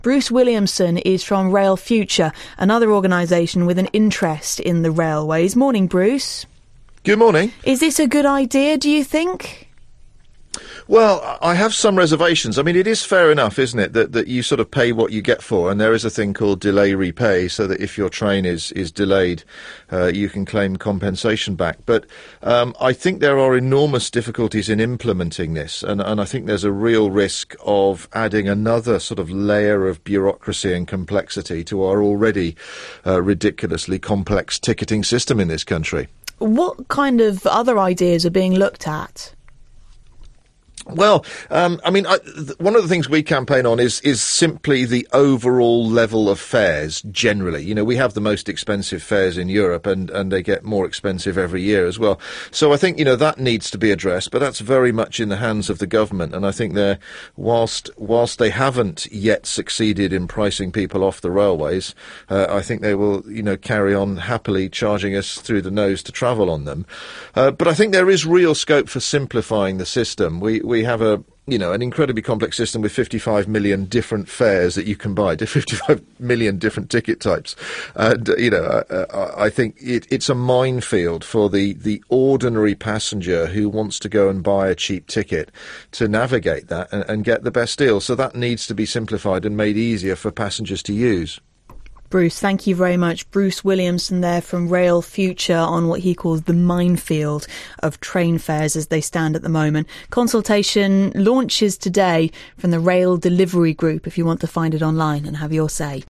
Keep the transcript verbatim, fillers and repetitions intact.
Bruce Williamson is from Rail Future, another organisation with an interest in the railways. Morning, Bruce. Good morning. Is this a good idea, do you think? Well, I have some reservations. I mean, it is fair enough, isn't it, that, that you sort of pay what you get for, and there is a thing called delay repay, so that if your train is, is delayed, uh, you can claim compensation back. But um, I think there are enormous difficulties in implementing this, and, and I think there's a real risk of adding another sort of layer of bureaucracy and complexity to our already uh, ridiculously complex ticketing system in this country. What kind of other ideas are being looked at? Well, um, I mean, I, th- one of the things we campaign on is is simply the overall level of fares generally. You know, we have the most expensive fares in Europe, and, and they get more expensive every year as well. So I think, you know, that needs to be addressed, but that's very much in the hands of the government. And I think they're, whilst, whilst they haven't yet succeeded in pricing people off the railways, uh, I think they will, you know, carry on happily charging us through the nose to travel on them. Uh, but I think there is real scope for simplifying the system. We, we have a, you know, an incredibly complex system with fifty-five million different fares that you can buy, to fifty-five million different ticket types. And, uh, you know, uh, I think it, it's a minefield for the, the ordinary passenger who wants to go and buy a cheap ticket to navigate that and, and get the best deal. So that needs to be simplified and made easier for passengers to use. Bruce, thank you very much. Bruce Williamson there from Rail Future on what he calls the minefield of train fares as they stand at the moment. Consultation launches today from the Rail Delivery Group if you want to find it online and have your say.